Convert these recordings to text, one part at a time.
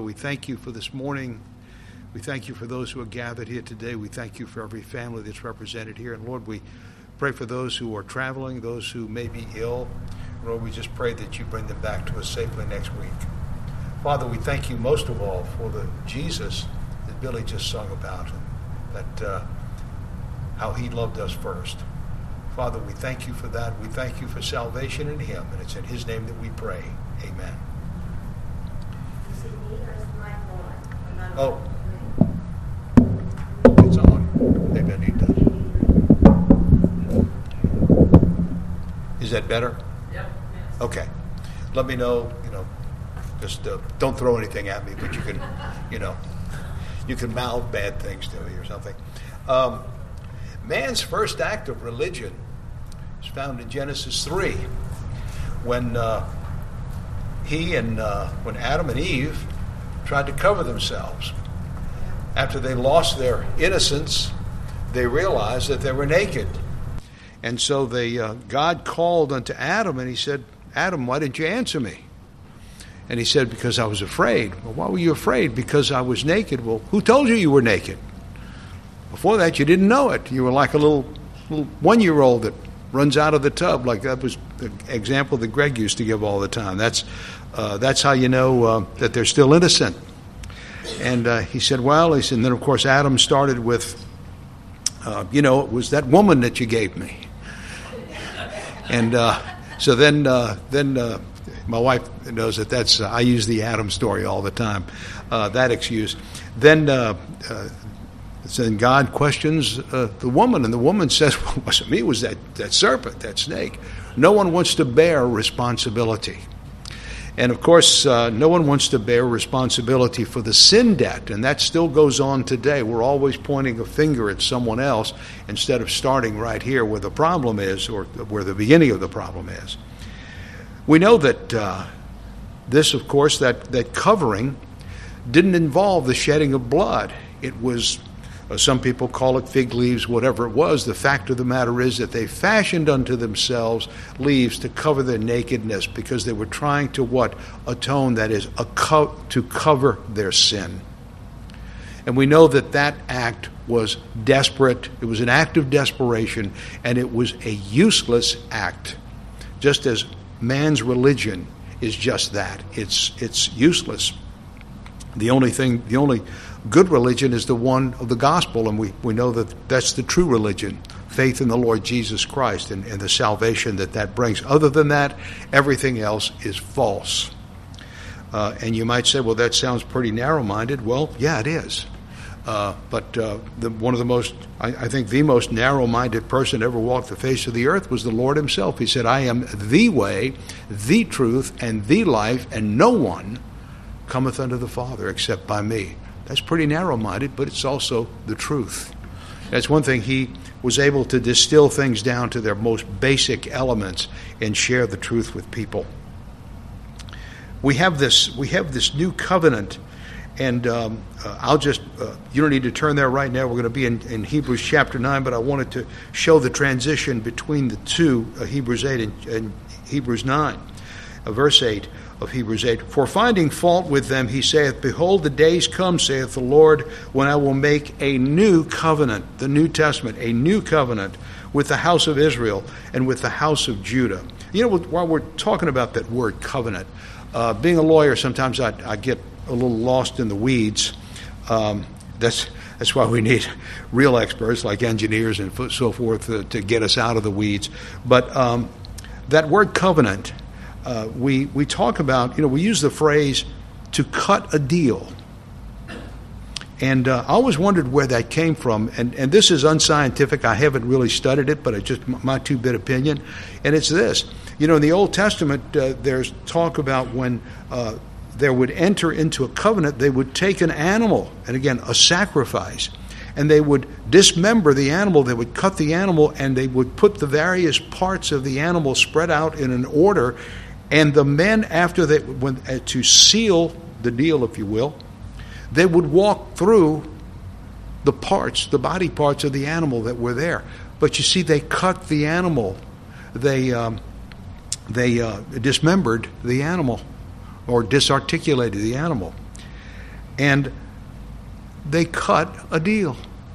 we thank you for this morning. We thank you for those who are gathered here today. We thank you for every family that's represented here. And Lord, we pray for those who are traveling, those who may be ill. Lord, we just pray that you bring them back to us safely next week. Father, we thank you most of all for the Jesus that Billy just sung about, that how he loved us first. Father, we thank you for that. We thank you for salvation in him, and it's in his name that we pray. Amen. Oh, it's on. Maybe I need to. Is that better? Yep. Okay. Let me know, just don't throw anything at me, but you can, you can mouth bad things to me or something. Man's first act of religion is found in Genesis 3, when when Adam and Eve tried to cover themselves. After they lost their innocence, they realized that they were naked. And so God called unto Adam, and he said, Adam, why didn't you answer me? And he said, because I was afraid. Well, why were you afraid? Because I was naked. Well, who told you you were naked? Before that, you didn't know it. You were like a little 1-year-old that runs out of the tub. Like that was the example that Greg used to give all the time. That's how you know that they're still innocent. And he said, and then of course Adam started with, it was that woman that you gave me. And so then my wife knows that I use the Adam story all the time, that excuse. Then God questions the woman, and the woman says, well, it wasn't me, it was that serpent, that snake. No one wants to bear responsibility. And of course, no one wants to bear responsibility for the sin debt, and that still goes on today. We're always pointing a finger at someone else instead of starting right here where the problem is, or where the beginning of the problem is. We know that this, of course, that covering didn't involve the shedding of blood. It was, some people call it fig leaves, whatever it was. The fact of the matter is that they fashioned unto themselves leaves to cover their nakedness, because they were trying to atone, that is, to cover their sin. And we know that act was desperate. It was an act of desperation, and it was a useless act, just as man's religion is just that. It's useless. The only good religion is the one of the gospel, and we know that that's the true religion, faith in the Lord Jesus Christ and the salvation that brings. Other than that, everything else is false. And you might say, well, that sounds pretty narrow-minded. Well, yeah, it is. But one of the most, I think the most narrow-minded person ever walked the face of the earth was the Lord himself. He said, I am the way, the truth, and the life, and no one cometh unto the Father except by me. That's pretty narrow-minded, but it's also the truth. That's one thing. He was able to distill things down to their most basic elements and share the truth with people. We have this new covenant, and I'll just, you don't need to turn there right now. We're going to be in Hebrews chapter 9, but I wanted to show the transition between the two, Hebrews 8 and Hebrews 9. Verse 8 of Hebrews 8, for finding fault with them, he saith, behold, the days come, saith the Lord, when I will make a new covenant, the New Testament, a new covenant with the house of Israel and with the house of Judah. While we're talking about that word covenant, being a lawyer, sometimes I get a little lost in the weeds. That's why we need real experts like engineers and so forth to get us out of the weeds. But that word covenant, we talk about, we use the phrase to cut a deal. And I always wondered where that came from. And this is unscientific. I haven't really studied it, but it's just my two-bit opinion. And it's this. In the Old Testament, there's talk about when there would enter into a covenant, they would take an animal, and again, a sacrifice, and they would dismember the animal. They would cut the animal, and they would put the various parts of the animal spread out in an order. And the men, after they went to seal the deal, if you will, they would walk through the body parts of the animal that were there. But you see, they cut the animal. They dismembered the animal, or disarticulated the animal. and they cut a deal.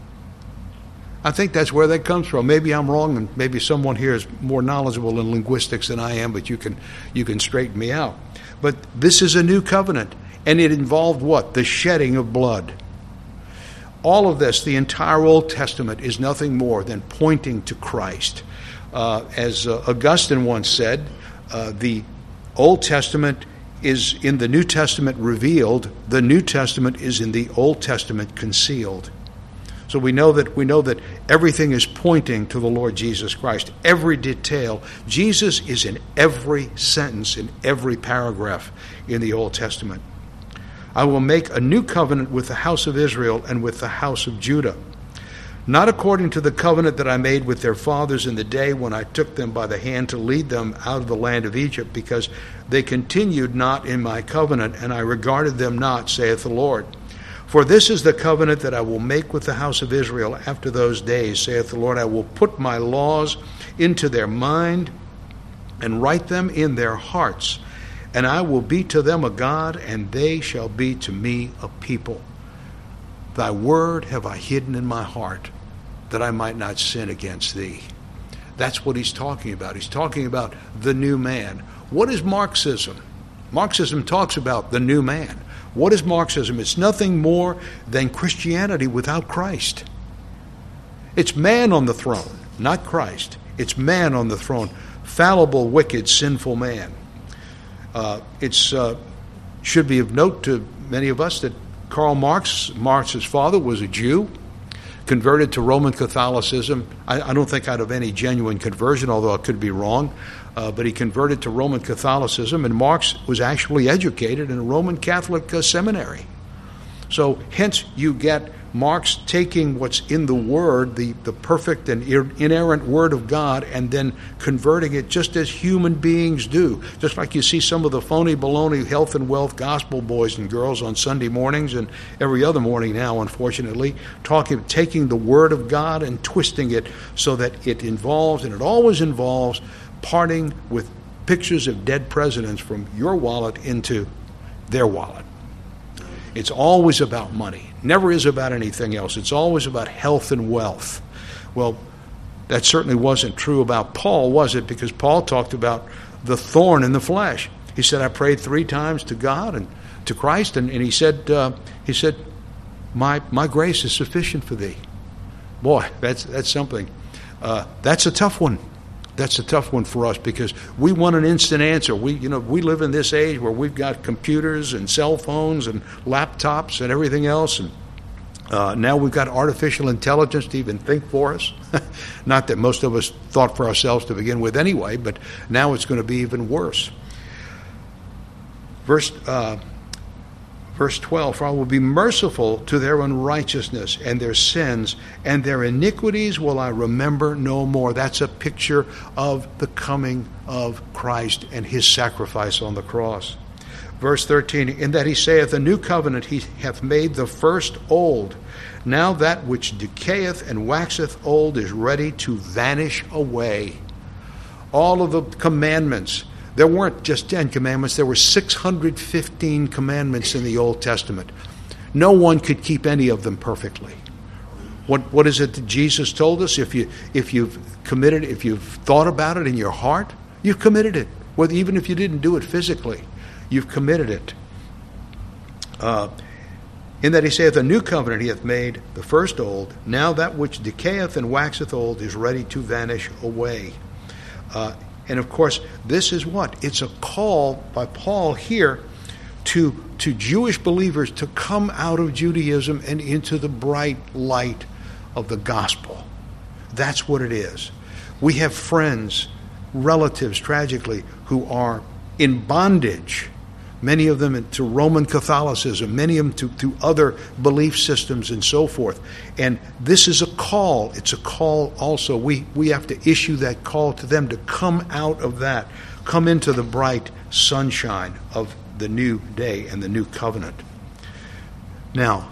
I think that's where that comes from. Maybe I'm wrong, and maybe someone here is more knowledgeable in linguistics than I am, but you can straighten me out. But this is a new covenant, and it involved what? The shedding of blood. All of this, the entire Old Testament, is nothing more than pointing to Christ. As Augustine once said, the Old Testament is in the New Testament revealed. The New Testament is in the Old Testament concealed. So we know that everything is pointing to the Lord Jesus Christ. Every detail. Jesus is in every sentence, in every paragraph in the Old Testament. I will make a new covenant with the house of Israel and with the house of Judah, not according to the covenant that I made with their fathers in the day when I took them by the hand to lead them out of the land of Egypt, because they continued not in my covenant, and I regarded them not, saith the Lord. For this is the covenant that I will make with the house of Israel after those days, saith the Lord. I will put my laws into their mind and write them in their hearts, and I will be to them a God, and they shall be to me a people. Thy word have I hidden in my heart, that I might not sin against thee. That's what he's talking about. He's talking about the new man. What is Marxism? Marxism talks about the new man. What is Marxism? It's nothing more than Christianity without Christ. It's man on the throne, not Christ. It's man on the throne. Fallible, wicked, sinful man. It should be of note to many of us that Karl Marx's father was a Jew, converted to Roman Catholicism. I don't think out of any genuine conversion, although I could be wrong. But he converted to Roman Catholicism, and Marx was actually educated in a Roman Catholic seminary. So hence you get Marx taking what's in the Word, the perfect and inerrant Word of God, and then converting it just as human beings do. Just like you see some of the phony baloney health and wealth gospel boys and girls on Sunday mornings and every other morning now, unfortunately, taking the Word of God and twisting it so that it involves, and it always involves, parting with pictures of dead presidents from your wallet into their wallet. It's always about money. Never is about anything else. It's always about health and wealth. Well, that certainly wasn't true about Paul, was it? Because Paul talked about the thorn in the flesh. He said, I prayed 3 times to God and to Christ, and he said, my grace is sufficient for thee. Boy, that's something. That's a tough one. That's a tough one for us because we want an instant answer. We live in this age where we've got computers and cell phones and laptops and everything else, and now we've got artificial intelligence to even think for us. Not that most of us thought for ourselves to begin with anyway, but now it's going to be even worse. Verse 12, for I will be merciful to their unrighteousness and their sins, and their iniquities will I remember no more. That's a picture of the coming of Christ and his sacrifice on the cross. Verse 13, in that he saith, a new covenant he hath made the first old. Now that which decayeth and waxeth old is ready to vanish away. All of the commandments. There weren't just 10 commandments. There were 615 commandments in the Old Testament. No one could keep any of them perfectly. What is it that Jesus told us? If you've committed, if you've thought about it in your heart, you've committed it. Even if you didn't do it physically, you've committed it. In that he saith, a new covenant he hath made, the first old. Now that which decayeth and waxeth old is ready to vanish away. And of course, this is what? It's a call by Paul here to Jewish believers to come out of Judaism and into the bright light of the gospel. That's what it is. We have friends, relatives, tragically, who are in bondage, many of them to Roman Catholicism, many of them to other belief systems and so forth. And this is a call. It's a call also. We have to issue that call to them to come out of that, come into the bright sunshine of the new day and the new covenant. Now,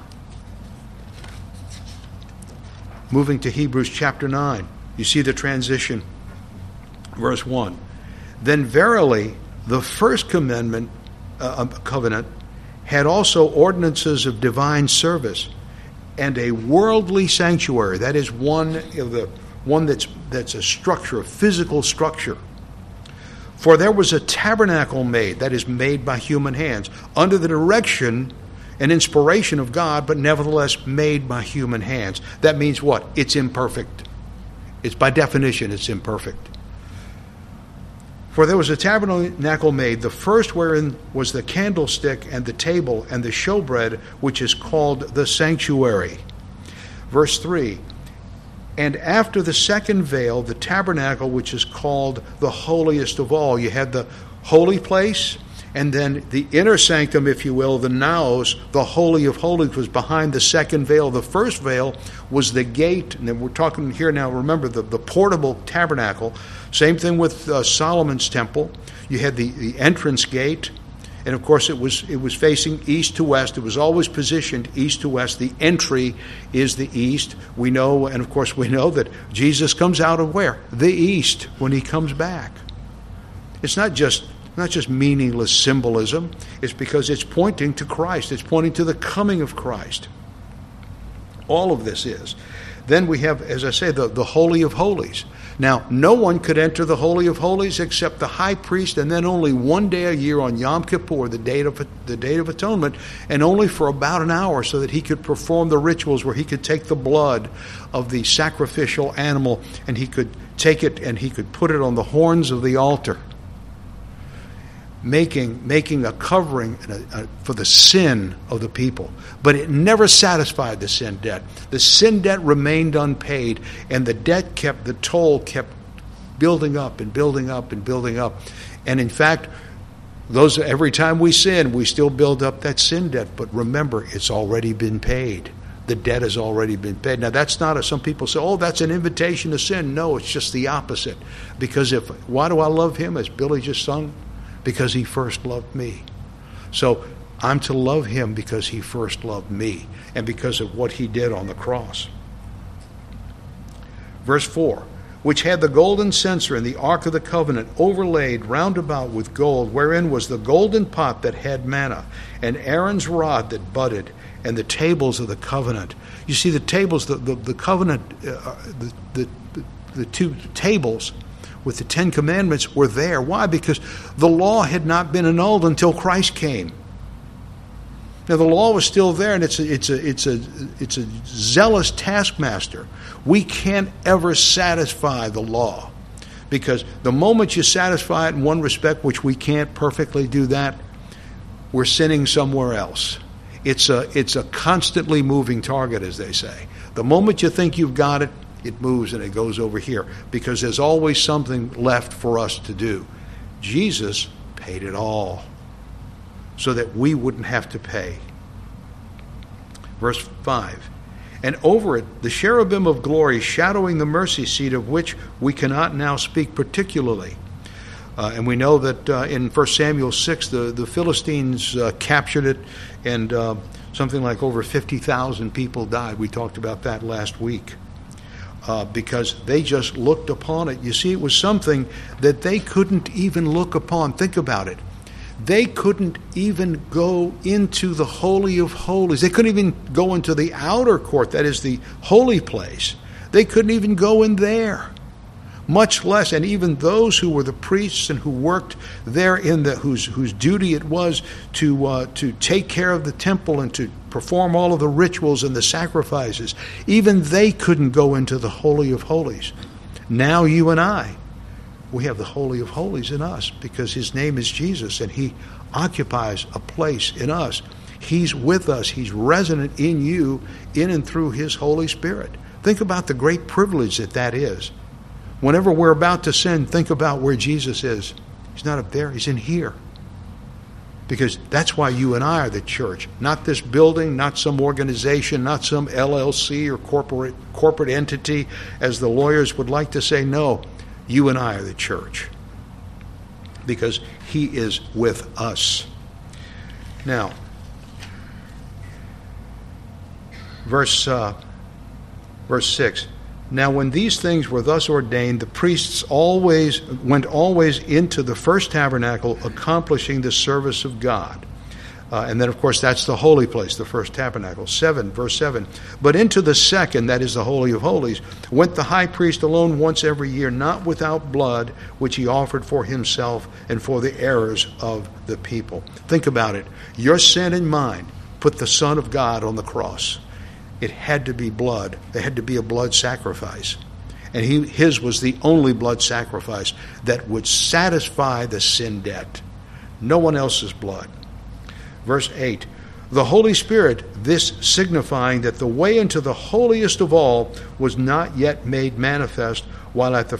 moving to Hebrews chapter 9, you see the transition. Verse 1, then verily the first covenant had also ordinances of divine service and a worldly sanctuary. That is one that's a structure, a physical structure. For there was a tabernacle made, that is made by human hands, under the direction and inspiration of God, but nevertheless made by human hands. That means what? It's imperfect. It's by definition, it's imperfect. For there was a tabernacle made, the first wherein was the candlestick and the table and the showbread, which is called the sanctuary. Verse 3, and after the second veil, the tabernacle, which is called the holiest of all. You had the holy place, and then the inner sanctum, if you will, the naos, the holy of holies, was behind the second veil. The first veil was the gate, and then we're talking here now, remember, the portable tabernacle. Same thing with Solomon's temple. You had the entrance gate, and of course it was facing east to west. It was always positioned east to west. The entry is the east. We know, and of course we know that Jesus comes out of where? The east when he comes back. It's not just meaningless symbolism. It's because it's pointing to Christ. It's pointing to the coming of Christ. All of this is. Then we have, as I say, the Holy of Holies. Now, no one could enter the Holy of Holies except the high priest, and then only one day a year on Yom Kippur, the Day of Atonement, and only for about an hour so that he could perform the rituals where he could take the blood of the sacrificial animal and he could take it and he could put it on the horns of the altar, making a covering for the sin of the people. But it never satisfied the sin debt. The sin debt remained unpaid, and the toll kept building up and building up and building up. And in fact, every time we sin, we still build up that sin debt. But remember, it's already been paid. The debt has already been paid. Now, that's not some people say, oh, that's an invitation to sin. No, it's just the opposite. Because why do I love him, as Billy just sung? Because he first loved me. So I'm to love him because he first loved me and because of what he did on the cross. Verse 4, which had the golden censer and the ark of the covenant overlaid round about with gold, wherein was the golden pot that had manna, and Aaron's rod that budded, and the tables of the covenant. You see, the tables, the covenant, the two tables with the Ten Commandments were there. Why? Because the law had not been annulled until Christ came. Now the law was still there, and it's a zealous taskmaster. We can't ever satisfy the law, because the moment you satisfy it in one respect, which we can't perfectly do that, we're sinning somewhere else. It's a constantly moving target, as they say. The moment you think you've got it, it moves and it goes over here, because there's always something left for us to do. Jesus paid it all so that we wouldn't have to pay. Verse 5, and over it the cherubim of glory shadowing the mercy seat, of which we cannot now speak particularly. And we know that in 1 Samuel 6 the Philistines captured it, and something like over 50,000 people died. We talked about that last week. Because they just looked upon it. You see, it was something that they couldn't even look upon. Think about it. They couldn't even go into the Holy of Holies. They couldn't even go into the outer court, that is the holy place. They couldn't even go in there. Much less, and even those who were the priests and who worked there whose duty it was to take care of the temple and to perform all of the rituals and the sacrifices, even they couldn't go into the Holy of Holies. Now you and I, we have the Holy of Holies in us because his name is Jesus, and he occupies a place in us. He's with us. He's resident in you, in and through his Holy Spirit. Think about the great privilege that is. Whenever we're about to sin, think about where Jesus is. He's not up there. He's in here. Because that's why you and I are the church. Not this building, not some organization, not some LLC or corporate entity, as the lawyers would like to say. No, you and I are the church. Because he is with us. Now, verse 6. Now when these things were thus ordained, the priests went always into the first tabernacle, accomplishing the service of God. And then, of course, that's the holy place, the first tabernacle. 7, verse 7. But into the second, that is the Holy of Holies, went the high priest alone once every year, not without blood, which he offered for himself and for the errors of the people. Think about it. Your sin and mine put the Son of God on the cross. It had to be blood. There had to be a blood sacrifice. And his was the only blood sacrifice that would satisfy the sin debt. No one else's blood. Verse 8, the Holy Spirit, this signifying that the way into the holiest of all was not yet made manifest, while as the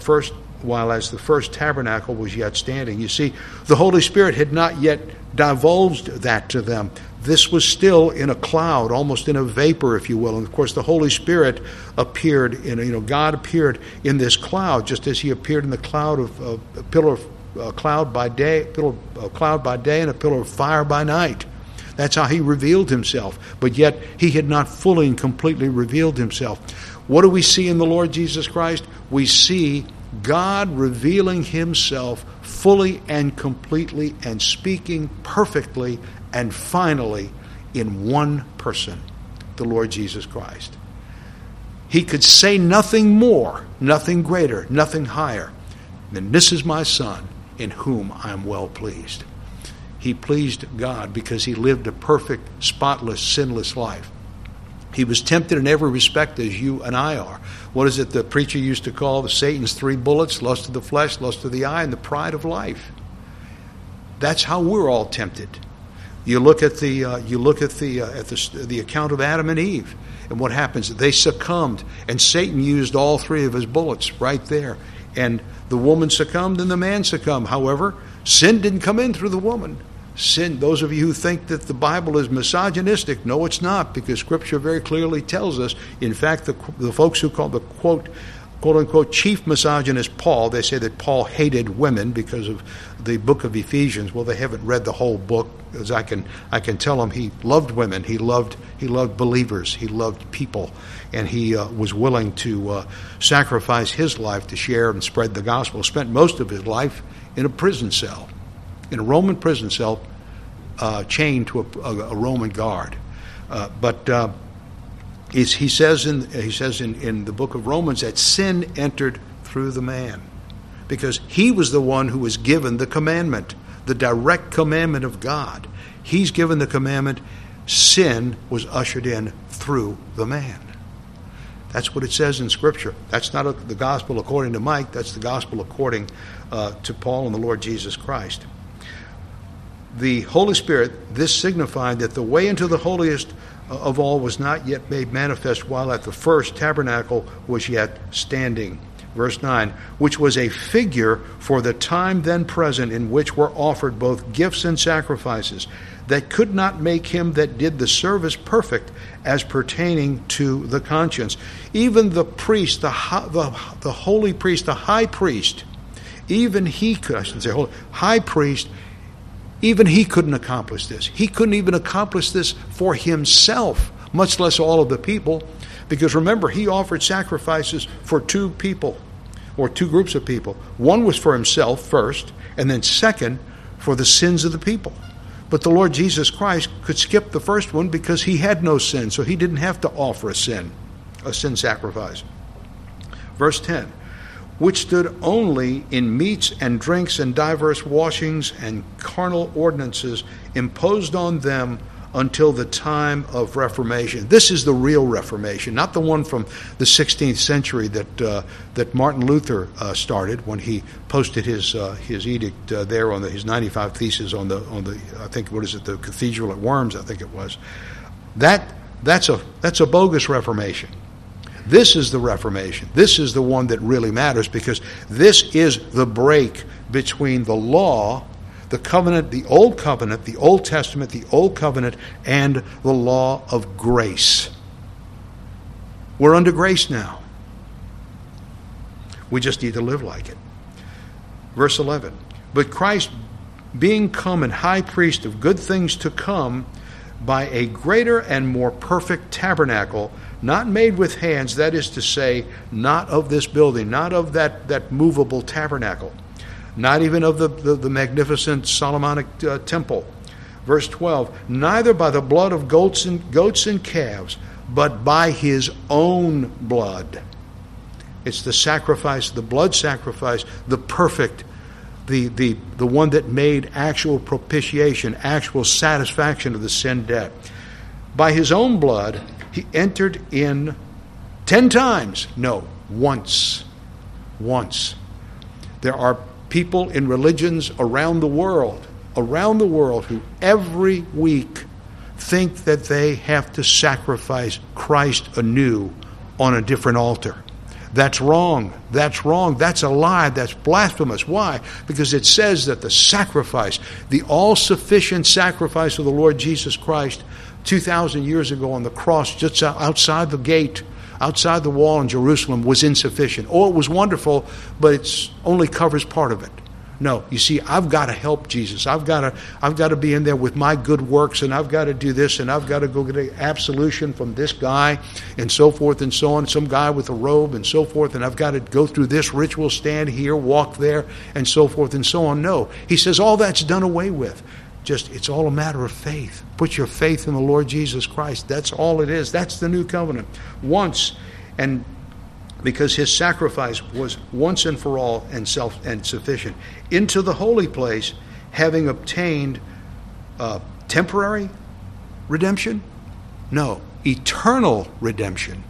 first tabernacle was yet standing. You see, the Holy Spirit had not yet divulged that to them. This was still in a cloud, almost in a vapor, if you will. And of course, the Holy Spirit appeared God appeared in this cloud, just as he appeared in the cloud of a pillar of cloud by day, and a pillar of fire by night. That's how he revealed himself. But yet he had not fully and completely revealed himself. What do we see in the Lord Jesus Christ? We see God revealing himself fully and completely and speaking perfectly and finally in one person, the Lord Jesus Christ. He could say nothing more, nothing greater, nothing higher than, "This is my Son, in whom I am well pleased." He pleased God because he lived a perfect, spotless, sinless life. He was tempted in every respect as you and I are. What is it the preacher used to call Satan's 3 bullets? Lust of the flesh, lust of the eye, and the pride of life. That's how we're all tempted. You look at the account of Adam and Eve, and what happens? They succumbed, and Satan used all 3 of his bullets right there. And the woman succumbed, and the man succumbed. However, sin didn't come in through the woman. Sin, those of you who think that the Bible is misogynistic, no, it's not, because Scripture very clearly tells us. In fact, the folks who call the quote-unquote chief misogynist Paul, they say that Paul hated women because of the book of Ephesians. Well, they haven't read the whole book, as I can tell them he loved women, he loved believers, he loved people, and he was willing to sacrifice his life to share and spread the gospel. Spent most of his life in a prison cell, in a Roman prison cell, chained to a Roman guard. But he says in the book of Romans that sin entered through the man, because he was the one who was given the commandment, the direct commandment of God. He's given the commandment. Sin was ushered in through the man. That's what it says in Scripture. That's not the gospel according to Mike. That's the gospel according to Paul and the Lord Jesus Christ. The Holy Spirit, this signified that the way into the holiest of all was not yet made manifest, while at the first tabernacle was yet standing. Verse 9, which was a figure for the time then present, in which were offered both gifts and sacrifices, that could not make him that did the service perfect, as pertaining to the conscience. Even the priest, the holy priest, the high priest, even he could, I shouldn't say holy, high priest, even he couldn't accomplish this. He couldn't even accomplish this for himself, much less all of the people. Because remember, he offered sacrifices for 2 people, or 2 groups of people. One was for himself first, and then second, for the sins of the people. But the Lord Jesus Christ could skip the first one because he had no sin, so he didn't have to offer a sin sacrifice. Verse 10, which stood only in meats and drinks and diverse washings and carnal ordinances imposed on them until the time of Reformation. This is the real Reformation, not the one from the 16th century that Martin Luther started when he posted his edict there on his 95 Theses on the I think the Cathedral at Worms, I think it was. That's a bogus Reformation. This is the Reformation. This is the one that really matters, because this is the break between the law, the covenant, the Old Covenant, the Old Testament, the Old Covenant, and the law of grace. We're under grace now. We just need to live like it. Verse 11, but Christ, being come and high priest of good things to come, by a greater and more perfect tabernacle, not made with hands, that is to say, not of this building, not of that movable tabernacle, not even of the magnificent Solomonic temple, Verse 12, neither by the blood of goats and calves, but by his own blood. It's the sacrifice, the blood sacrifice, the perfect, the one that made actual propitiation, actual satisfaction of the sin debt. By his own blood, he entered in 10 times. No, once. Once. There are people in religions around the world who every week think that they have to sacrifice Christ anew on a different altar. That's wrong. That's wrong. That's a lie. That's blasphemous. Why? Because it says that the sacrifice, the all-sufficient sacrifice of the Lord Jesus Christ 2,000 years ago on the cross just outside the gate, outside the wall in Jerusalem, was insufficient. Oh, it was wonderful, but it only covers part of it. No, you see, I've got to help Jesus. I've got to be in there with my good works, and I've got to do this, and I've got to go get an absolution from this guy, and so forth and so on, some guy with a robe and so forth, and I've got to go through this ritual, stand here, walk there, and so forth and so on. No, he says all that's done away with. Just, it's all a matter of faith. Put your faith in the Lord Jesus Christ. That's all it is. That's the new covenant. Once, and because his sacrifice was once and for all and sufficient. Into the holy place, having obtained temporary redemption? No, eternal redemption.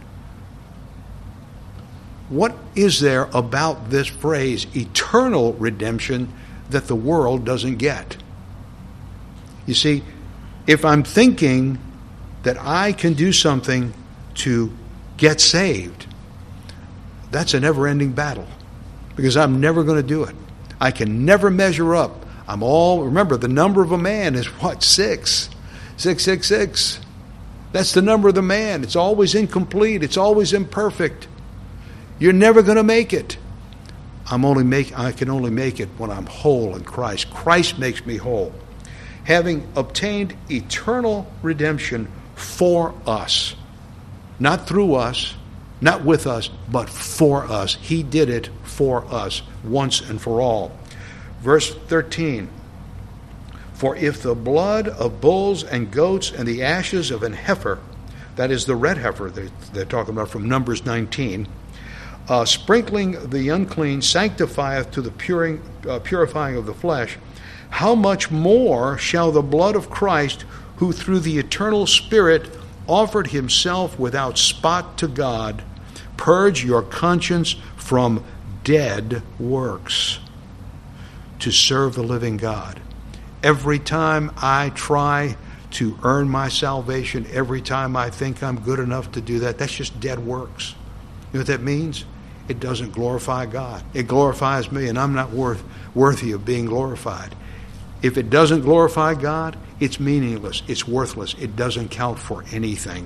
What is there about this phrase, eternal redemption, that the world doesn't get? You see, if I'm thinking that I can do something to get saved, that's a never-ending battle, because I'm never going to do it. I can never measure up. Remember, the number of a man is what? 6. 666. That's the number of the man. It's always incomplete. It's always imperfect. You're never going to make it. I can only make it when I'm whole in Christ. Christ makes me whole. Having obtained eternal redemption for us, not through us, not with us, but for us. He did it for us once and for all. Verse 13, for if the blood of bulls and goats and the ashes of an heifer, that is the red heifer they're talking about from Numbers 19, sprinkling the unclean sanctifieth to the purifying of the flesh, how much more shall the blood of Christ, who through the eternal Spirit offered himself without spot to God, purge your conscience from dead works to serve the living God. Every time I try to earn my salvation, every time I think I'm good enough to do that, that's just dead works. You know what that means? It doesn't glorify God. It glorifies me, and I'm not worthy of being glorified. If it doesn't glorify God, it's meaningless. It's worthless. It doesn't count for anything.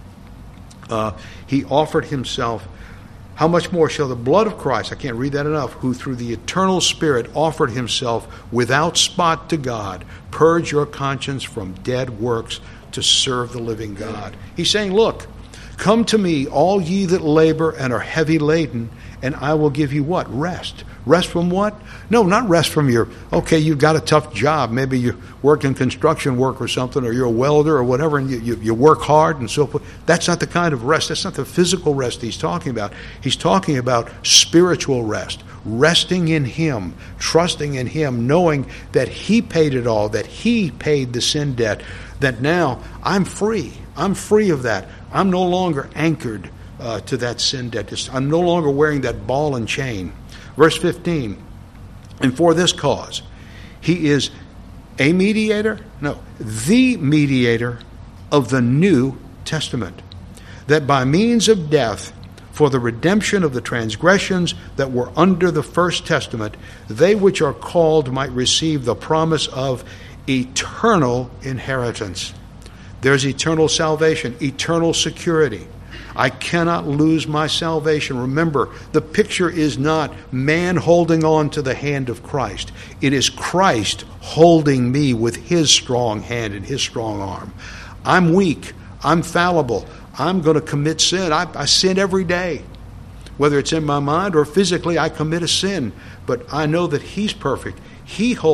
He offered himself. How much more shall the blood of Christ, I can't read that enough, who through the eternal Spirit offered himself without spot to God, purge your conscience from dead works to serve the living God. He's saying, look, come to me, all ye that labor and are heavy laden, and I will give you what? Rest. Rest from what? No, not rest from you've got a tough job. Maybe you work in construction work or something, or you're a welder or whatever, and you work hard and so forth. That's not the kind of rest. That's not the physical rest he's talking about. He's talking about spiritual rest. Resting in him, trusting in him, knowing that he paid it all, that he paid the sin debt, that now I'm free. I'm free of that. I'm no longer anchored to that sin debt. I'm no longer wearing that ball and chain. Verse 15, and for this cause, he is a mediator? No, the mediator of the New Testament, that by means of death, for the redemption of the transgressions that were under the first testament, they which are called might receive the promise of eternal inheritance. There's eternal salvation, eternal security. I cannot lose my salvation. Remember, the picture is not man holding on to the hand of Christ. It is Christ holding me with his strong hand and his strong arm. I'm weak. I'm fallible. I'm going to commit sin. I sin every day. Whether it's in my mind or physically, I commit a sin. But I know that he's perfect. He holds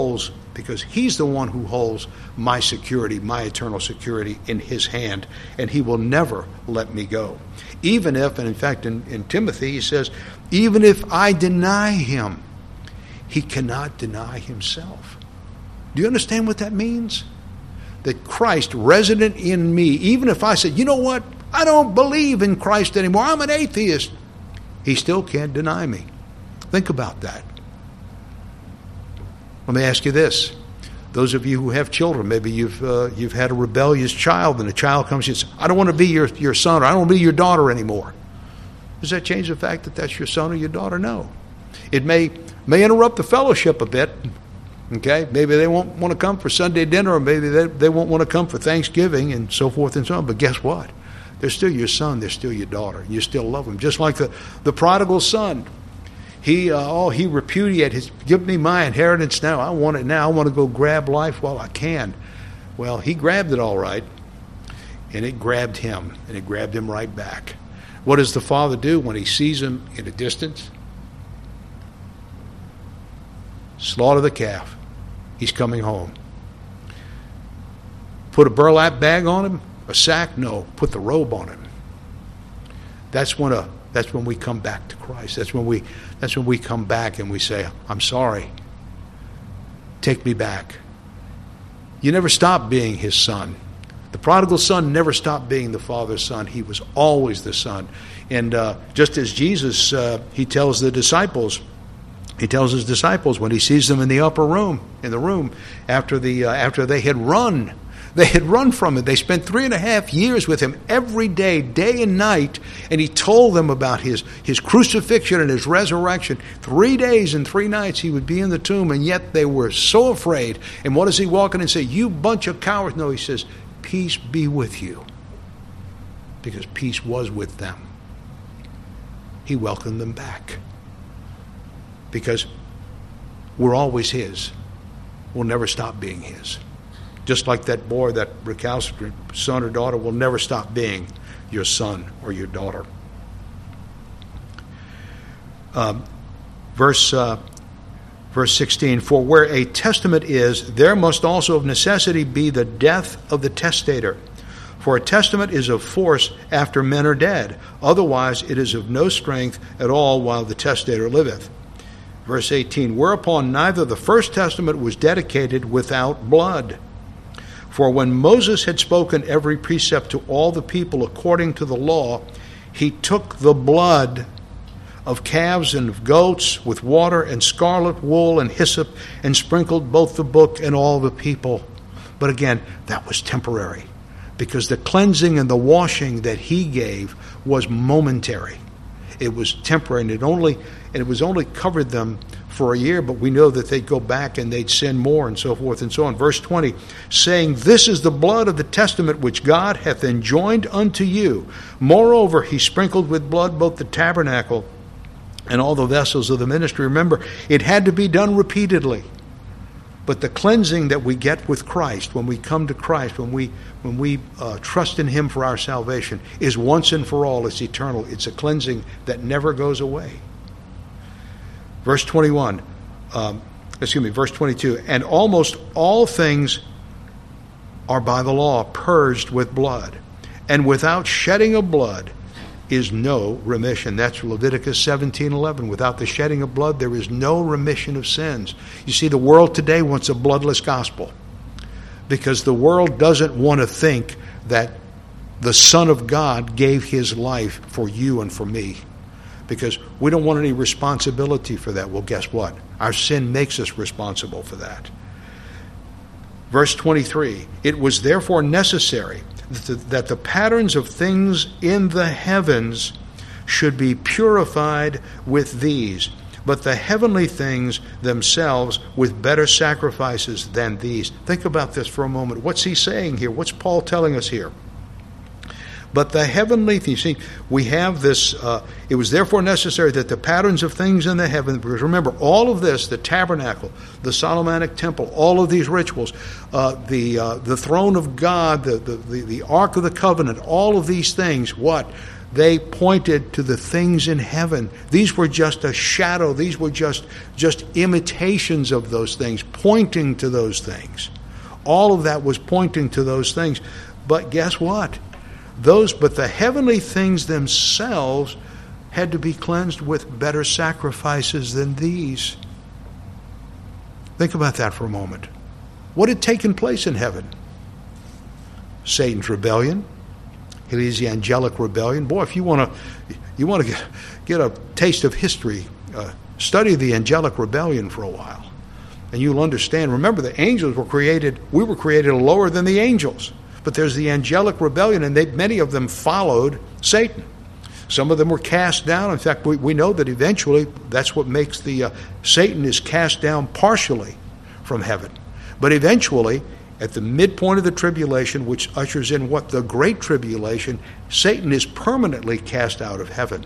because he's the one who holds my security, my eternal security in his hand, and he will never let me go. Even if, and in fact in Timothy he says, even if I deny him, he cannot deny himself. Do you understand what that means? That Christ resident in me, even if I said, you know what, I don't believe in Christ anymore, I'm an atheist, he still can't deny me. Think about that. Let me ask you this. Those of you who have children, maybe you've had a rebellious child, and the child comes and says, I don't want to be your son, or I don't want to be your daughter anymore. Does that change the fact that that's your son or your daughter? No. It may interrupt the fellowship a bit. Okay? Maybe they won't want to come for Sunday dinner, or maybe they won't want to come for Thanksgiving, and so forth and so on. But guess what? They're still your son, they're still your daughter. You still love them. Just like the prodigal son. He repudiated his, give me my inheritance now. I want it now. I want to go grab life while I can. Well, he grabbed it all right, and it grabbed him, and it grabbed him right back. What does the father do when he sees him in a distance? Slaughter the calf. He's coming home. Put a burlap bag on him? A sack? No. Put the robe on him. That's when we come back to Christ. That's when we come back and we say, I'm sorry. Take me back. You never stopped being his son. The prodigal son never stopped being the father's son. He was always the son. And just as Jesus, he tells his disciples when he sees them in the upper room, after they had run. They had run from it. They spent 3.5 years with him every day, day and night, and he told them about his crucifixion and his resurrection. 3 days and 3 nights he would be in the tomb, and yet they were so afraid. And what does he walk in and say? You bunch of cowards. No, he says, peace be with you. Because peace was with them. He welcomed them back. Because we're always his. We'll never stop being his. Just like that boy, that recalcitrant son or daughter will never stop being your son or your daughter. Verse 16, for where a testament is, there must also of necessity be the death of the testator. For a testament is of force after men are dead. Otherwise it is of no strength at all while the testator liveth. Verse 18, whereupon neither the first testament was dedicated without blood. For when Moses had spoken every precept to all the people according to the law, he took the blood of calves and of goats with water and scarlet wool and hyssop and sprinkled both the book and all the people. But again, that was temporary, because the cleansing and the washing that he gave was momentary. It was temporary, and it was only covered them for a year, but we know that they'd go back and they'd sin more and so forth and so on. Verse 20, saying, this is the blood of the testament which God hath enjoined unto you. Moreover, he sprinkled with blood both the tabernacle and all the vessels of the ministry. Remember, it had to be done repeatedly. But the cleansing that we get with Christ, when we come to Christ, when we trust in him for our salvation, is once and for all. It's eternal. It's a cleansing that never goes away. Verse 22, and almost all things are by the law purged with blood, and without shedding of blood is no remission. That's Leviticus 17:11. Without the shedding of blood, there is no remission of sins. You see, the world today wants a bloodless gospel, because the world doesn't want to think that the Son of God gave his life for you and for me, because we don't want any responsibility for that. Well, guess what? Our sin makes us responsible for that. Verse 23, it was therefore necessary that the patterns of things in the heavens should be purified with these, but the heavenly things themselves with better sacrifices than these. Think about this for a moment. What's he saying here? What's Paul telling us here? But the heavenly things, see, we have this, it was therefore necessary that the patterns of things in the heavens, because remember, all of this, the tabernacle, the Solomonic temple, all of these rituals, the throne of God, the Ark of the Covenant, all of these things, what? they pointed to the things in heaven. These were just a shadow. These were just imitations of those things, pointing to those things. All of that was pointing to those things. But guess what? But the heavenly things themselves had to be cleansed with better sacrifices than these. Think about that for a moment. What had taken place in heaven? Satan's rebellion. It is the angelic rebellion. Boy, if you want to get a taste of history, study the angelic rebellion for a while, and you'll understand. Remember, the angels were created. We were created lower than the angels, but there's the angelic rebellion, and many of them followed Satan. Some of them were cast down. In fact, we know that eventually that's what makes Satan is cast down partially from heaven. But eventually, at the midpoint of the tribulation, which ushers in what? The Great Tribulation, Satan is permanently cast out of heaven.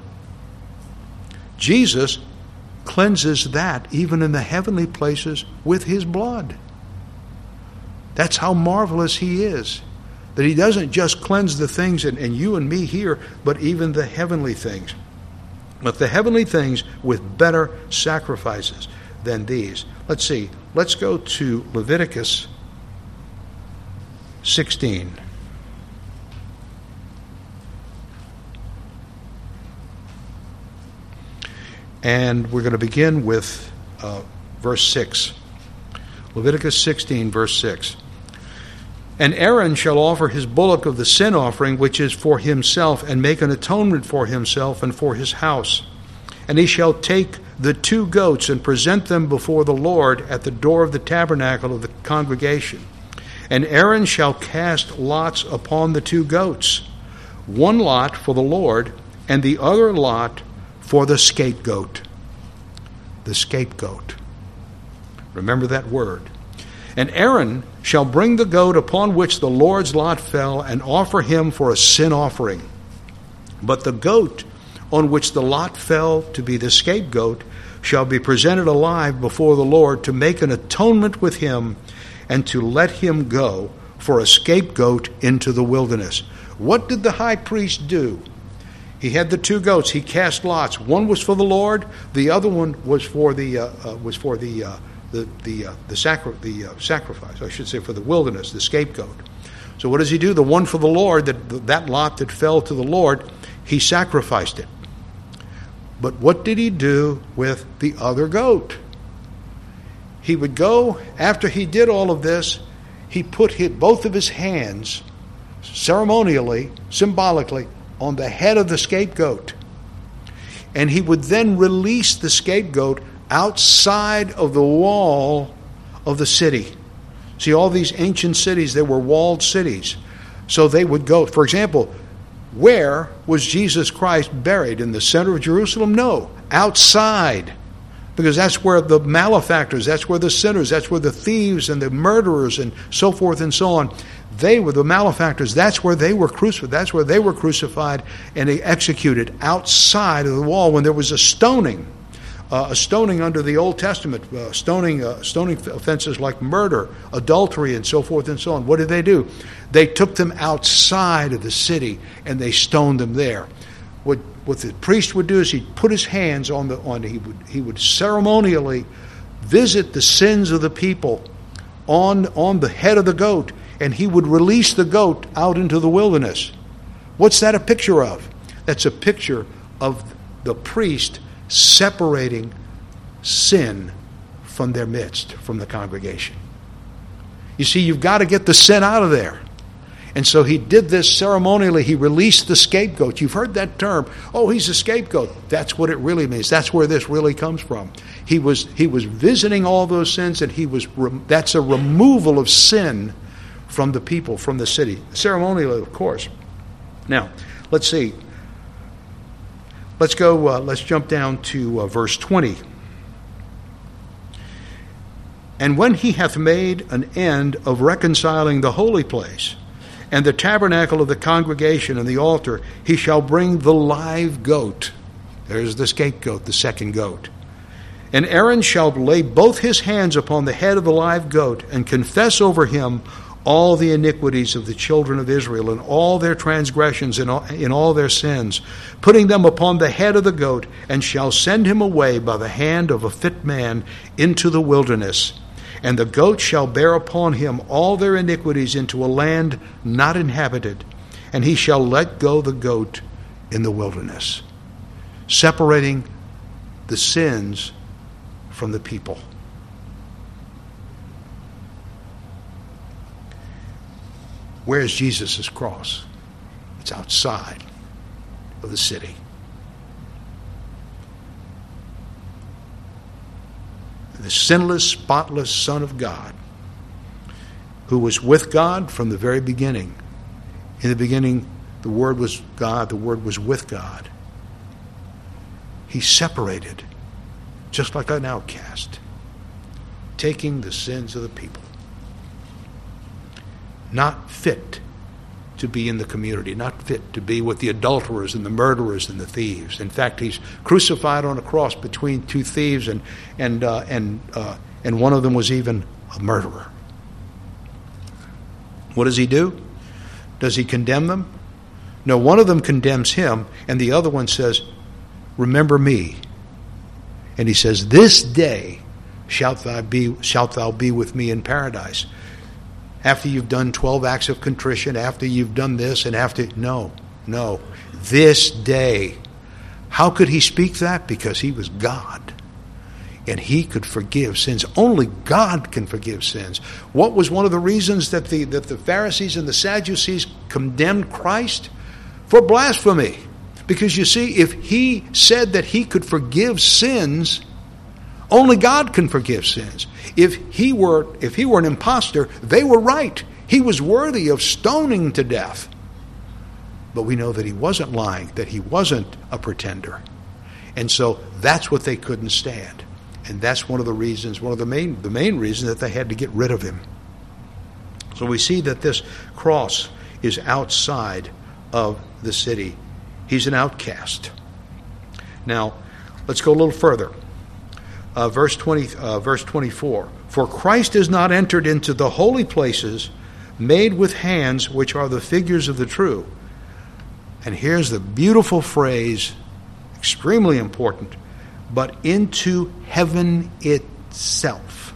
Jesus cleanses that even in the heavenly places with his blood. That's how marvelous he is. That he doesn't just cleanse the things and you and me here, but even the heavenly things. But the heavenly things with better sacrifices than these. Let's see. Let's go to Leviticus 16. And we're going to begin with verse 6. Leviticus 16, verse 6. And Aaron shall offer his bullock of the sin offering, which is for himself, and make an atonement for himself and for his house. And he shall take the 2 goats and present them before the Lord at the door of the tabernacle of the congregation. And Aaron shall cast lots upon the 2 goats, 1 lot for the Lord, and the other lot for the scapegoat. The scapegoat. Remember that word. And Aaron shall bring the goat upon which the Lord's lot fell and offer him for a sin offering. But the goat on which the lot fell to be the scapegoat shall be presented alive before the Lord to make an atonement with him and to let him go for a scapegoat into the wilderness. What did the high priest do? He had the 2 goats. He cast lots. One was for the Lord. The other one was for the sacrifice. I should say for the wilderness, the scapegoat. So what does he do? The one for the Lord, that lot that fell to the Lord, he sacrificed it. But what did he do with the other goat? He would go, after he did all of this, he put both of his hands ceremonially, symbolically, on the head of the scapegoat. And he would then release the scapegoat outside of the wall of the city. See, all these ancient cities, they were walled cities. So they would go, for example, where was Jesus Christ buried? In the center of Jerusalem? No, outside. Because that's where the malefactors, that's where the sinners, that's where the thieves and the murderers and so forth and so on, they were the malefactors. That's where they were crucified. That's where they were crucified and they executed outside of the wall when there was a stoning. A stoning under the Old Testament, stoning offenses like murder, adultery, and so forth and so on. What did they do? They took them outside of the city and they stoned them there. What the priest would do is he'd put his hands he would ceremonially visit the sins of the people on the head of the goat, and he would release the goat out into the wilderness. What's that a picture of? That's a picture of the priest separating sin from their midst, from the congregation. You see, you've got to get the sin out of there. And so he did this ceremonially. He released the scapegoat. You've heard that term. Oh, he's a scapegoat. That's what it really means. That's where this really comes from. He was visiting all those sins, and that's a removal of sin from the people, from the city. Ceremonially, of course. Now, let's see. Let's go. Let's jump down to verse 20. And when he hath made an end of reconciling the holy place, and the tabernacle of the congregation and the altar, he shall bring the live goat. There's the scapegoat, the second goat. And Aaron shall lay both his hands upon the head of the live goat and confess over him all the iniquities of the children of Israel and all their transgressions and in all their sins, putting them upon the head of the goat, and shall send him away by the hand of a fit man into the wilderness. And the goat shall bear upon him all their iniquities into a land not inhabited, and he shall let go the goat in the wilderness, separating the sins from the people. Where's Jesus' cross? It's outside of the city. The sinless, spotless Son of God, who was with God from the very beginning. In the beginning, the Word was God, the Word was with God. He separated, just like an outcast, taking the sins of the people. Not fit to be in the community, not fit to be with the adulterers and the murderers and the thieves. In fact, he's crucified on a cross between two thieves, and one of them was even a murderer. What does he do? Does he condemn them? No, one of them condemns him, and the other one says, "Remember me." And he says, "This day shalt thou be with me in paradise." After you've done 12 acts of contrition, after you've done this, and after... No. This day. How could he speak that? Because he was God. And he could forgive sins. Only God can forgive sins. What was one of the reasons that the Pharisees and the Sadducees condemned Christ? For blasphemy. Because you see, if he said that he could forgive sins, only God can forgive sins. If he were an impostor, they were right. He was worthy of stoning to death. But we know that he wasn't lying, that he wasn't a pretender. And so that's what they couldn't stand. And that's one of the reasons, the main reason that they had to get rid of him. So we see that this cross is outside of the city. He's an outcast. Now, let's go a little further. Verse 24. For Christ has not entered into the holy places made with hands, which are the figures of the true. And here's the beautiful phrase, extremely important, but into heaven itself.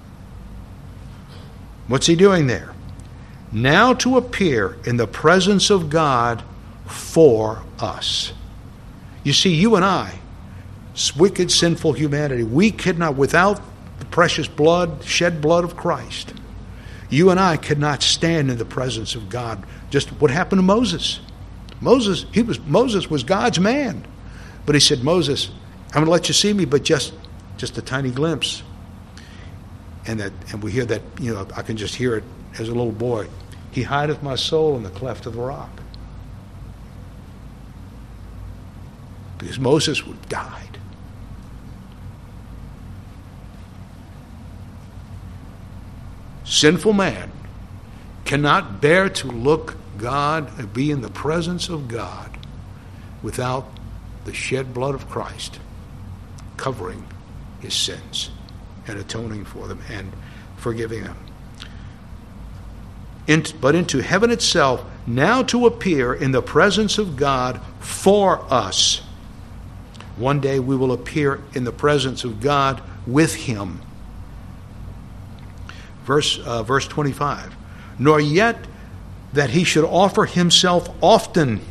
What's he doing there? Now to appear in the presence of God for us. You see, you and I, wicked, sinful humanity, we could not, without the precious shed blood of Christ, you and I could not stand in the presence of God. Just what happened to Moses? Moses was God's man. But he said, "Moses, I'm going to let you see me, but just a tiny glimpse." And we hear that, I can just hear it as a little boy. He hideth my soul in the cleft of the rock. Because Moses would have died. Sinful man cannot bear to look God and be in the presence of God without the shed blood of Christ covering his sins and atoning for them and forgiving them. But into heaven itself, now to appear in the presence of God for us. One day we will appear in the presence of God with him. Verse 25. Nor yet that he should offer himself often,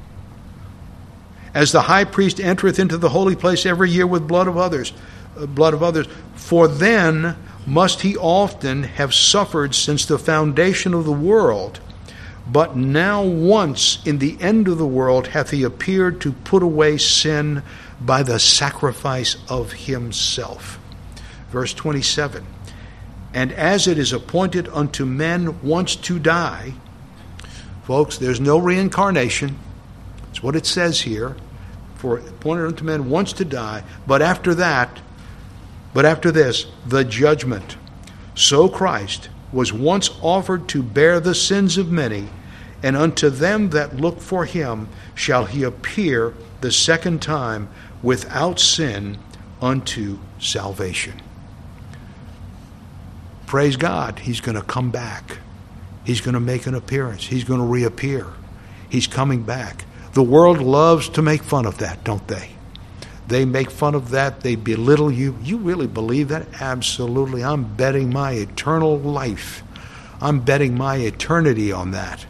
as the high priest entereth into the holy place every year with blood of others. For then must he often have suffered since the foundation of the world. But now once in the end of the world hath he appeared to put away sin by the sacrifice of himself. Verse 27. And as it is appointed unto men once to die, folks, there's no reincarnation. That's what it says here. For appointed unto men once to die, but after this, the judgment. So Christ was once offered to bear the sins of many, and unto them that look for him shall he appear the second time without sin unto salvation. Praise God, he's going to come back He's going to make an appearance. He's going to reappear. He's coming back. The world loves to make fun of that, don't they? They make fun of that. They belittle you. You really believe that? Absolutely. I'm betting my eternal life. I'm betting my eternity on that.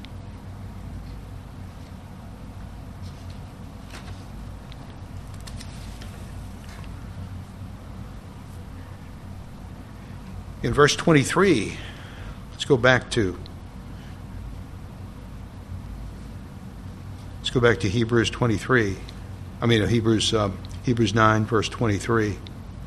In verse 23, let's go back to Hebrews 23. Hebrews 9, verse 23.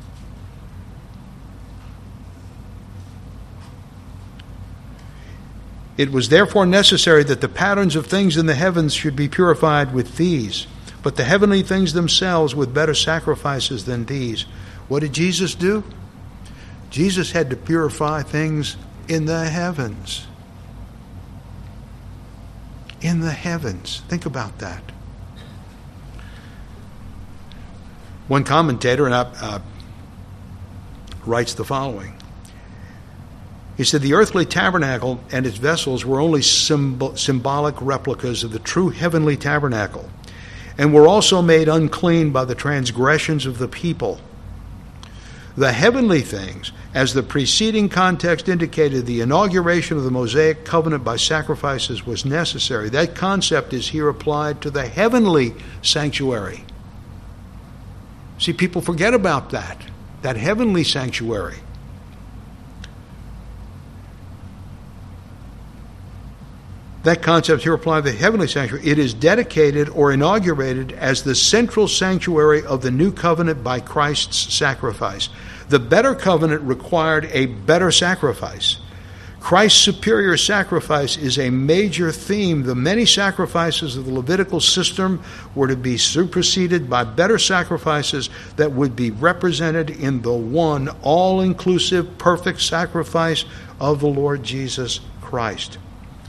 It was therefore necessary that the patterns of things in the heavens should be purified with these, but the heavenly things themselves with better sacrifices than these. What did Jesus do? Jesus had to purify things in the heavens. In the heavens. Think about that. One commentator writes the following. He said, the earthly tabernacle and its vessels were only symbolic replicas of the true heavenly tabernacle, and were also made unclean by the transgressions of the people. The heavenly things, as the preceding context indicated, the inauguration of the Mosaic covenant by sacrifices was necessary. That concept is here applied to the heavenly sanctuary. See, people forget about that heavenly sanctuary. That concept here applied to the heavenly sanctuary. It is dedicated or inaugurated as the central sanctuary of the new covenant by Christ's sacrifice. The better covenant required a better sacrifice. Christ's superior sacrifice is a major theme. The many sacrifices of the Levitical system were to be superseded by better sacrifices that would be represented in the one all-inclusive, perfect sacrifice of the Lord Jesus Christ.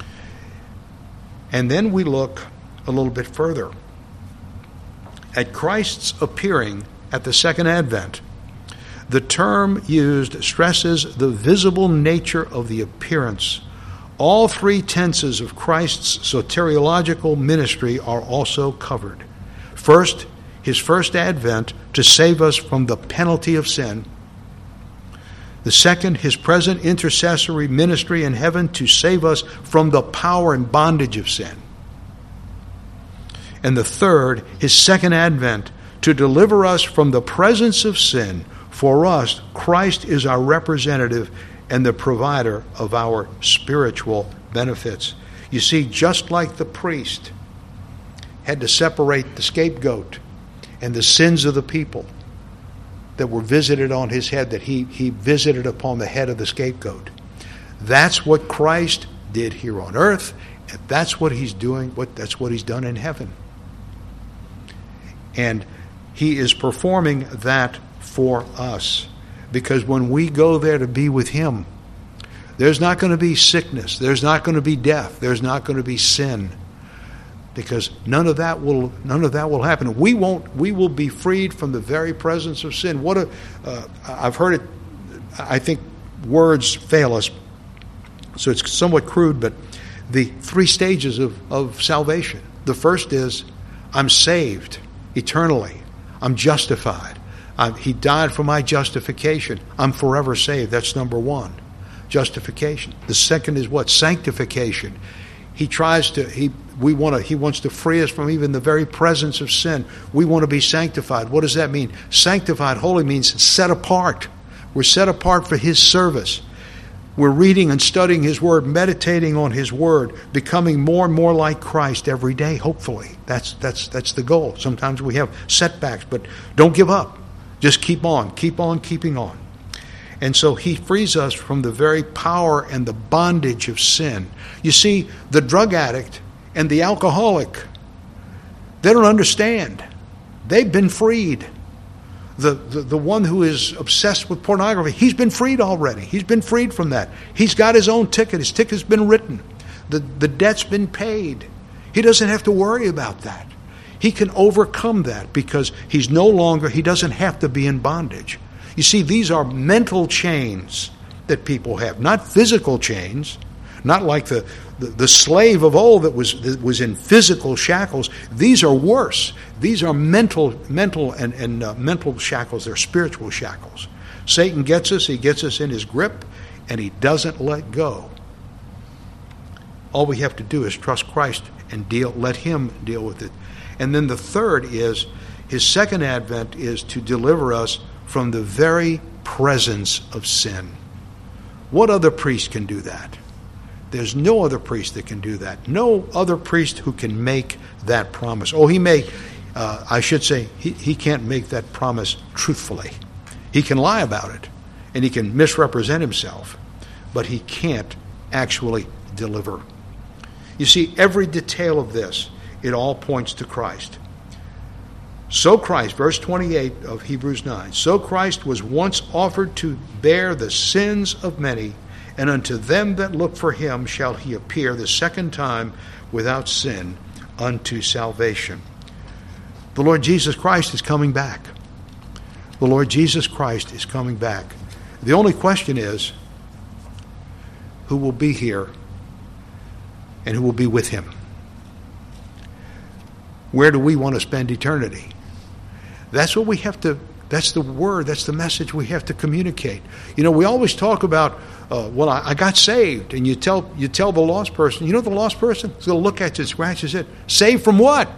And then we look a little bit further at Christ's appearing at the second advent. The term used stresses the visible nature of the appearance. All three tenses of Christ's soteriological ministry are also covered. First, his first advent to save us from the penalty of sin. The second, his present intercessory ministry in heaven to save us from the power and bondage of sin. And the third, his second advent to deliver us from the presence of sin. For us, Christ is our representative and the provider of our spiritual benefits. You see, just like the priest had to separate the scapegoat and the sins of the people that were visited on his head, that he visited upon the head of the scapegoat. That's what Christ did here on earth, and that's what he's doing, that's what he's done in heaven. And he is performing that for us. Because when we go there to be with him, there's not going to be sickness, there's not going to be death, there's not going to be sin. Because none of that will happen. We will be freed from the very presence of sin. I've heard it. I think words fail us, so it's somewhat crude. But the three stages of salvation. The first is I'm saved eternally. I'm justified. He died for my justification. I'm forever saved. That's number one. Justification. The second is what? Sanctification. He wants to free us from even the very presence of sin. We want to be sanctified. What does that mean? Sanctified, holy means set apart. We're set apart for his service. We're reading and studying his word, meditating on his word, becoming more and more like Christ every day, hopefully. That's the goal. Sometimes we have setbacks, but don't give up. Just keep on keeping on. And so he frees us from the very power and the bondage of sin. You see, the drug addict and the alcoholic, they don't understand. They've been freed. The one who is obsessed with pornography, he's been freed already. He's been freed from that. He's got his own ticket. His ticket's been written. The debt's been paid. He doesn't have to worry about that. He can overcome that because he doesn't have to be in bondage. You see, these are mental chains that people have, not physical chains, not like the slave of old that was in physical shackles. These are worse. These are mental shackles. They're spiritual shackles. Satan gets us. He gets us in his grip, and he doesn't let go. All we have to do is trust Christ and let him deal with it. And then the third is, his second advent is to deliver us from the very presence of sin. What other priest can do that? There's no other priest that can do that. No other priest who can make that promise. Oh, he may, I should say, he can't make that promise truthfully. He can lie about it, and he can misrepresent himself, but he can't actually deliver. You see, every detail of this, it all points to Christ. So Christ, verse 28 of Hebrews 9, so Christ was once offered to bear the sins of many, and unto them that look for him shall he appear the second time without sin unto salvation. The Lord Jesus Christ is coming back. The Lord Jesus Christ is coming back. The only question is, who will be here and who will be with him? Where do we want to spend eternity? That's what we have to, that's the word, that's the message we have to communicate. You know, we always talk about, I got saved, and you tell the lost person, you know, the lost person is going to look at you and scratch his head. Saved from what?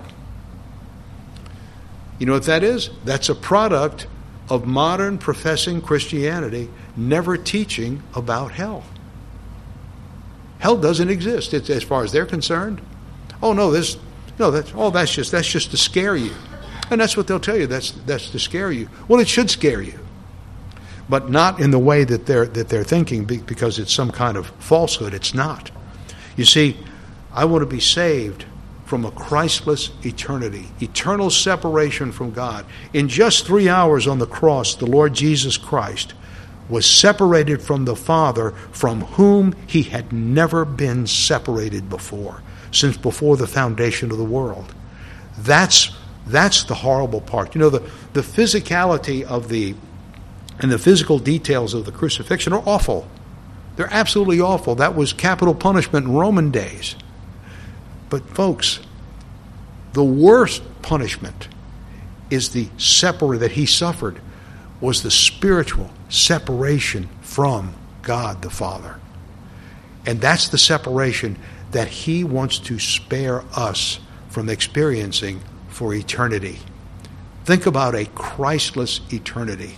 You know what that is? That's a product of modern professing Christianity never teaching about hell. Hell doesn't exist, it's, as far as they're concerned. Oh no, that's just to scare you. And that's what they'll tell you, that's to scare you. Well, it should scare you, but not in the way that they're thinking, because it's some kind of falsehood. It's not. You see, I want to be saved from a Christless eternity, eternal separation from God. In just 3 hours on the cross, the Lord Jesus Christ was separated from the Father, from whom he had never been separated before, since before the foundation of the world. That's the horrible part. You know, the physicality and the physical details of the crucifixion are awful. They're absolutely awful. That was capital punishment in Roman days. But folks, the worst punishment is that he suffered was the spiritual separation from God the Father. And that's the separation that he wants to spare us from experiencing for eternity. Think about a Christless eternity.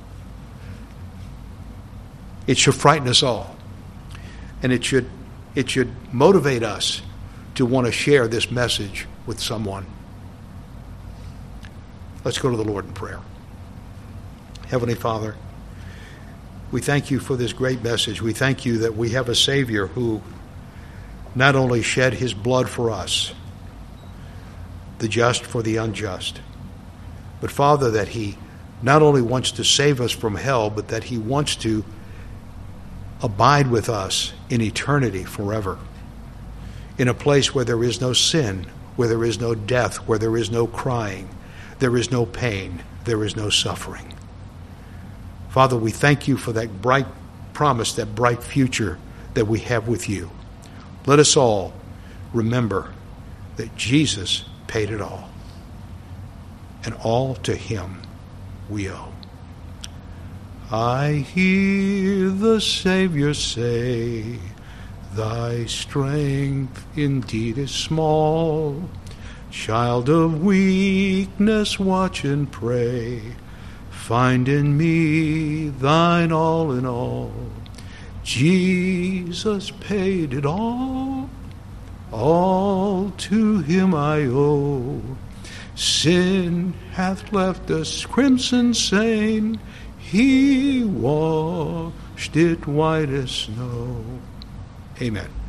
It should frighten us all. And it should motivate us to want to share this message with someone. Let's go to the Lord in prayer. Heavenly Father, we thank you for this great message. We thank you that we have a Savior who not only shed his blood for us, the just for the unjust, but Father, that he not only wants to save us from hell, but that he wants to abide with us in eternity forever, in a place where there is no sin, where there is no death, where there is no crying, there is no pain, there is no suffering. Father, we thank you for that bright promise, that bright future that we have with you. Let us all remember that Jesus paid it all, and all to him we owe. I hear the Savior say, thy strength indeed is small. Child of weakness, watch and pray. Find in me thine all in all. Jesus paid it all to him I owe. Sin hath left us crimson stain, he washed it white as snow. Amen.